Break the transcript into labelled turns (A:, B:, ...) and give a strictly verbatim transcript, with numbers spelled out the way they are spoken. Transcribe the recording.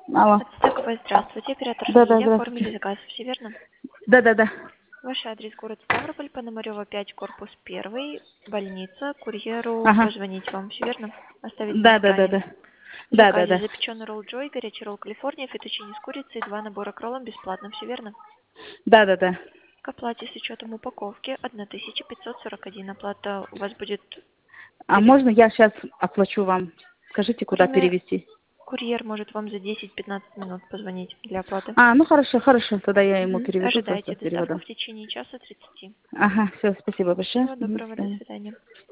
A: Алло.
B: Отстаковая, здравствуйте. Оператор
A: Да, да,
B: Лилия. Оформили
A: здравствуйте.
B: заказ, все верно?
A: Да, да, да.
B: Ваш адрес город Ставрополь, Пономарева пять, корпус один, больница. Курьеру
A: Ага.
B: позвонить вам, все верно? Оставить на
A: Да, да, да,
B: экране.
A: да.
B: В
A: Да, да,
B: заказе
A: да.
B: запеченный ролл Джой, горячий ролл Калифорния, фетучини с курицей, два набора к роллам бесплатно, все верно?
A: Да, да, да.
B: К оплате с учетом упаковки тысяча пятьсот сорок один. Оплата у вас будет
A: А
B: пере...
A: можно я сейчас оплачу вам? Скажите, куда
B: Время...
A: перевести?
B: Курьер может вам за десять-пятнадцать минут позвонить для оплаты.
A: А, ну хорошо, хорошо. Тогда я ему
B: Мгм.
A: переведу просто
B: Ожидайте доставку
A: переводом.
B: в течение часа тридцати.
A: Ага, все, спасибо большое.
B: Всего
A: Мгм, до
B: доброго, до
A: свидания.
B: свидания.